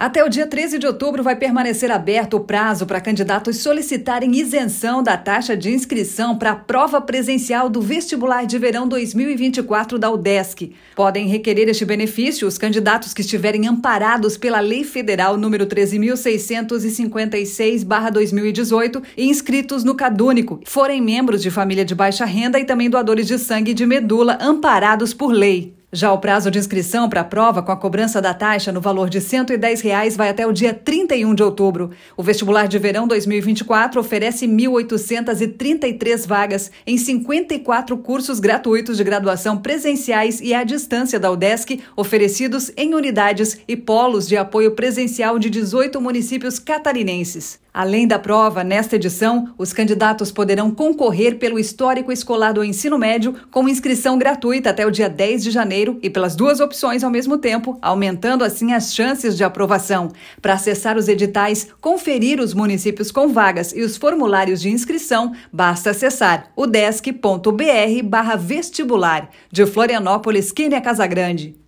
Até o dia 13 de outubro vai permanecer aberto o prazo para candidatos solicitarem isenção da taxa de inscrição para a prova presencial do vestibular de verão 2024 da UDESC. Podem requerer este benefício os candidatos que estiverem amparados pela Lei Federal número 13.656/2018 e inscritos no CadÚnico, forem membros de família de baixa renda e também doadores de sangue e de medula amparados por lei. Já o prazo de inscrição para a prova com a cobrança da taxa no valor de R$ 110 vai até o dia 31 de outubro. O vestibular de verão 2024 oferece 1.833 vagas em 54 cursos gratuitos de graduação presenciais e à distância da UDESC, oferecidos em unidades e polos de apoio presencial de 18 municípios catarinenses. Além da prova, nesta edição, os candidatos poderão concorrer pelo histórico escolar do ensino médio com inscrição gratuita até o dia 10 de janeiro e pelas duas opções ao mesmo tempo, aumentando assim as chances de aprovação. Para acessar os editais, conferir os municípios com vagas e os formulários de inscrição, basta acessar udesc.br/vestibular. De Florianópolis, Kênia Casagrande.